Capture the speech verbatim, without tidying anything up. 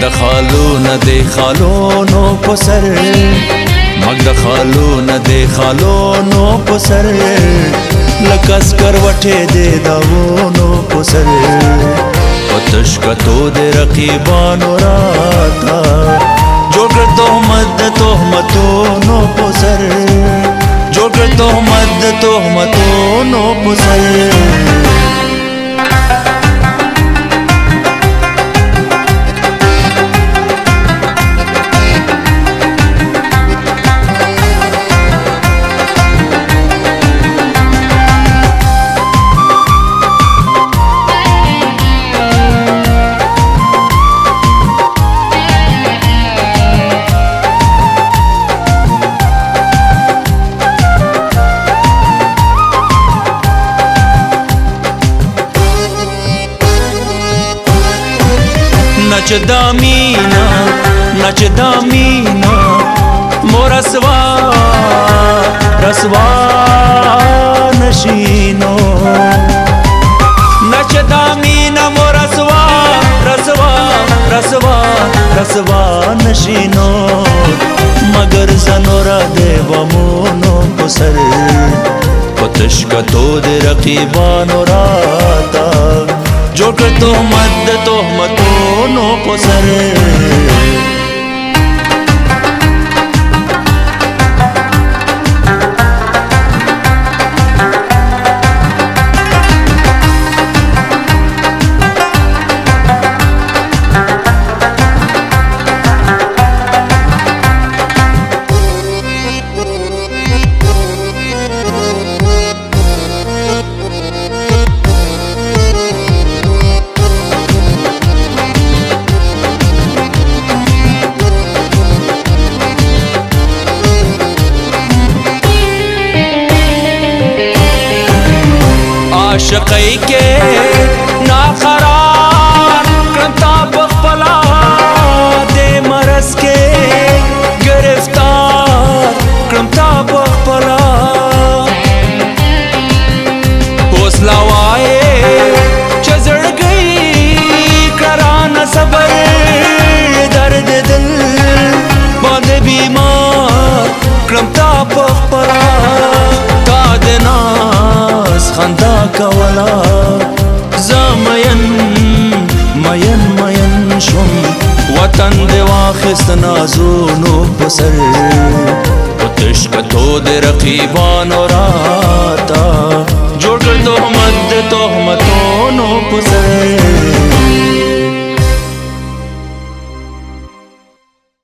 د خالو نه د خالونو په سر مګ د خالو نه د خالونو په سر لکه سکروټې د داوونو په سر په تشکتو د رقیبانو راته جوړ کړ تهمت د تهمتونو په سر جوړ کړ تهمت د تهمتونو په سر نچ دا مینا نچ دا مینا مو رسوا رسوا نشینو نچ دا مینا مو رسوا رسوا رسوا رسوا نشینو مگر زنورا دیوامونو پسر پتشکتو دی رقیبانو راتا جوړ کړ تهمت د تهمتونو په سر عاشقی کے ناقرار کرتا بخپلا دے مرس کے گرفتار کرتا بخپلا حوصلہ وائے چزڑ گئی کران صبر درد دل باندھ بیمار کرتا بخپلا تا دینا خندا کولا زمین مین مین شم وطن دی واخست نازونو پسر پتشکتو دی رقیبانو راتا جوړ کړ تهمت د تهمتونو پسر